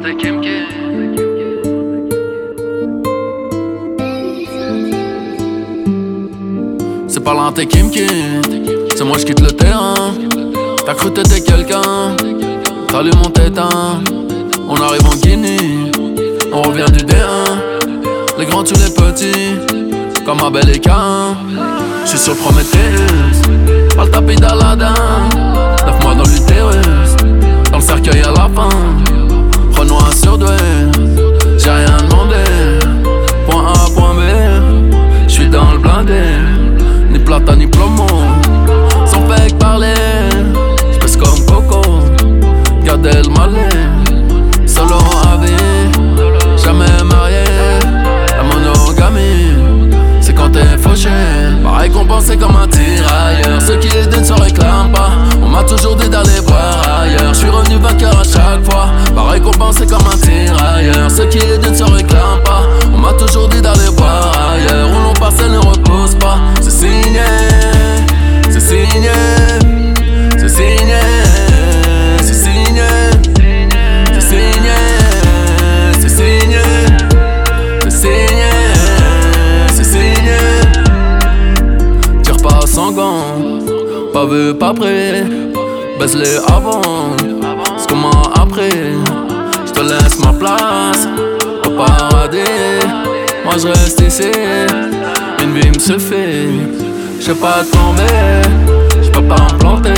t'es Kim K. C'est parlant t'es Kim K. C'est moi j'quitte le terrain. T'as cru t'étais quelqu'un. T'as lu mon tétin. On arrive en Guinée. On revient du D1. Les grands tuent les petits. Comme Abel et Cain. J'suis sur Prometheus. Pas le tapis d'Aladin. 9 mois dans l'utérus. Dans le cercueil à la fin. Renoir surdoué. J'ai rien demandé. Point A, point B. J'suis dans le blindé. Ni plata ni plomo. Sans fake parler. J'pèse comme Coco. Gad Elmaleh. Solo à vie. Jamais marié. La monogamie. C'est quand t'es fauché. Pas récompensé comme un tirailleur. Ceux qui les donnent se réclament pas. On m'a toujours dit d'aller voir ailleurs. J'suis revenu vainqueur à chaque fois. Pas récompensé comme un tirailleur. Ceux qui les donnent se réclament pas. On m'a toujours dit d'aller voir ailleurs. Où l'on passe ne repose pas. C'est signé. C'est signé. C'est signé. C'est signé. C'est signé. C'est signé. C'est signé. C'est signé. Tire pas sans gants. Pas vu, pas prêt. Baisse-les avant. C'est comment après. J'te laisse ma place au paradis. Moi j'reste ici. Une vie m'suffit. J'sais pas tomber. J'peux pas me planter.